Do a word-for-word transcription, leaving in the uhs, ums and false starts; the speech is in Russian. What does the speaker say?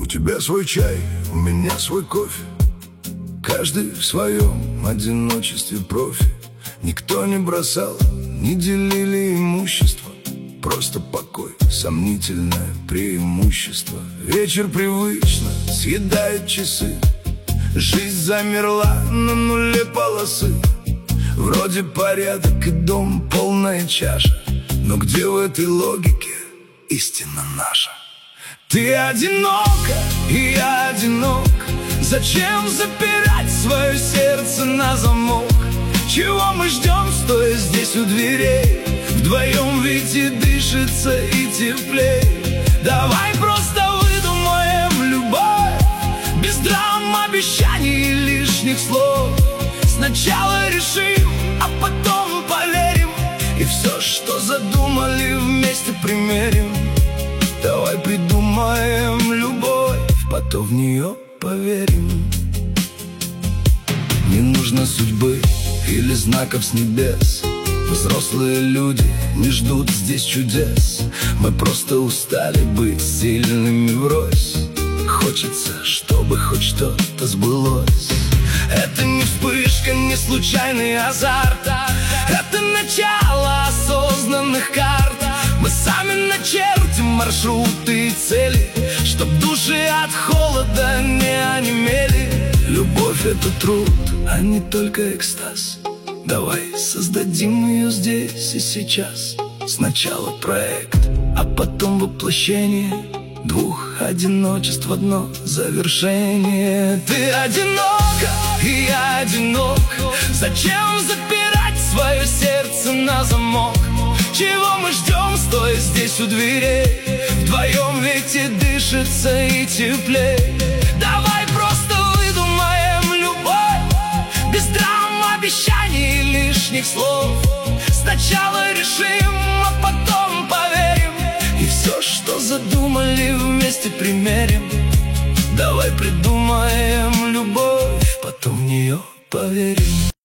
тебя свой чай, у меня свой кофе. Каждый в своем одиночестве профи. Никто не бросал, не делили имущество. Просто покой, сомнительное преимущество. Вечер привычно съедает часы. Жизнь замерла на нуле полосы. Вроде порядок и дом, полная чаша. Но где в этой логике истина наша? Ты одинока, и я одинок. Зачем запирать свое сердце на замок? Чего мы ждем, стоя здесь у дверей? Вдвоем ведь и дышится, и теплей. Давай просто выдумаем любовь, без драм, обещаний и лишних слов. Сначала решим, а потом поверим, и все, что задумали, вместе примерим. Давай придумаем любовь, потом в нее поверим. Не нужно судьбы или знаков с небес. Взрослые люди не ждут здесь чудес. Мы просто устали быть сильными врозь. Хочется, чтобы хоть что-то сбылось. Это не вспышка, не случайный азарт. Это начало осознанных карт. Мы сами начертим маршруты и цели, чтоб души от холода не онемели. Любовь — это труд, а не только экстаз. Давай создадим ее здесь и сейчас. Сначала проект, а потом воплощение двух одиночеств в одно завершение. Ты одинока, и я одинок. Зачем запирать свое сердце на замок? Чего мы ждем, стоя здесь у дверей? Вдвоем ведь и дышится, и теплей. Давай просто выдумаем любовь, без драм, обещаний и лишних слов. Сначала решим, а потом поверим, и все, что задумали, вместе примерим. Давай придумаем любовь, потом в нее поверим.